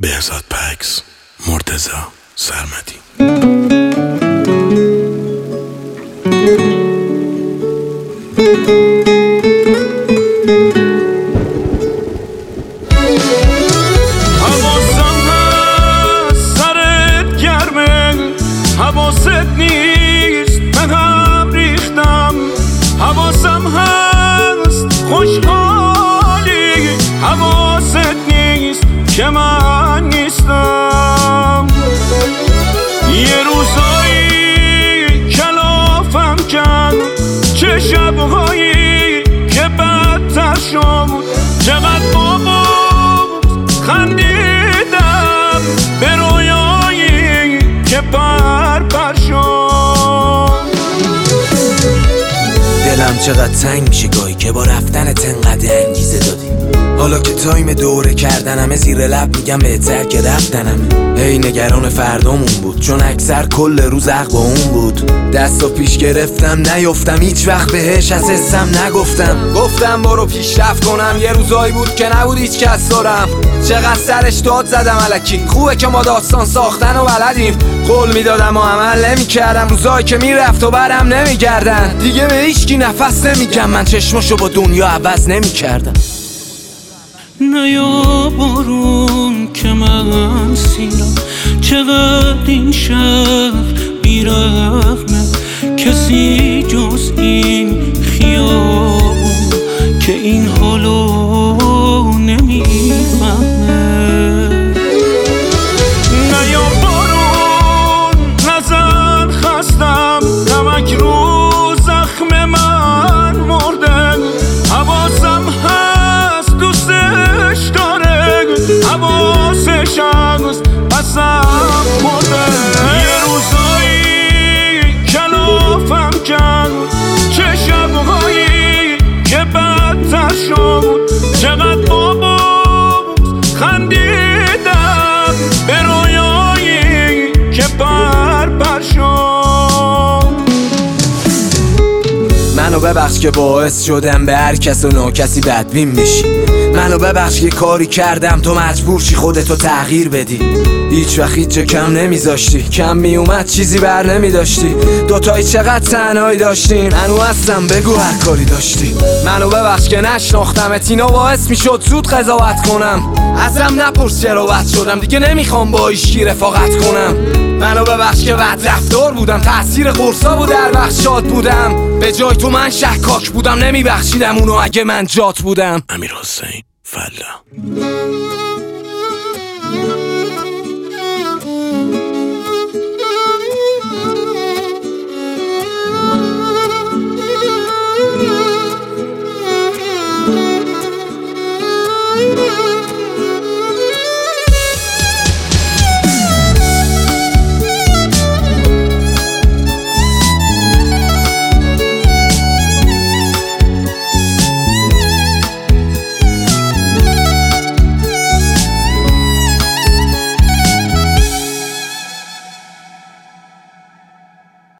بهزاد پکس، مرتضی سرمدی. حواسم هست سرت گرمه، حواست نیست به هم ریختم. حواسم هست خوشحالی، حواست نیست که من نیستم. یه روزایی کلافم کرد، چه شبهایی که بدتر شد. چقدر بابا خندیدم به رویایی که پر شد. دلم چقدر تنگ میشه گاهی که با رفتنت انقدر انگیزه دادی. حالا که تایم دوره کردنمه زیر لب میگم بهتر که رفتنم. هی نگران فردامون بود چون اکثر کل روز حق با اون بود. دستو پیش گرفتم نیفتم، هیچ وقت بهش از حسم نگفتم. گفتم برو پیشرفت کنم، یه روزایی بود که نبود هیچ کس دارم. چقدر سرش داد زدم الکی، خوبه که ما داستان ساختن و بلدیم. قول میدادم و عمل نمیکردم، روزایی که میرفت و برم نمیگردن. دیگه به هیچکی نفس نمیگم، من چشمشو با دنیا عوض نمیکردم. نیا بارون که من سیرم، چقدر این شهر بیرحمه. کسی جز این خیابون که این حالو نمیفهمه. نیا بارون نزن خستم، نمک رو زخم من مرده. حواسم هست دوستش داره، حواسش هست پسم مرده. یه روزایی کلافم کرد، چه شبهایی که بدتر شد. چقدر بابا خندیدم به رویایی که پر شد. منو ببخش که باعث شدم به هر کس و ناکسی بدبین میشی. منو ببخش که کاری کردم تو مجبور شی خودتو تغییر بدی. هیچ وقت هیچ جا کم نمیذاشتی، کم میومد چیزی بر نمیداشتی. دوتایی چقدر تنهایی داشتیم، منو هستم بگو هر کاری داشتی. منو ببخش که نشناختمت، اینا باعث میشد زود قضاوت کنم. ازم نپرس چرا بد شدم، دیگه نمیخوام با هیچکی رفاقت کنم. منو ببخش که بد رفتار بودم، تأثیر قرصا بود در وقت شاد بودم. به جای تو من شکاک بودم، نمیبخشیدم اونو اگه من جات بودم. امیرحسین فلا.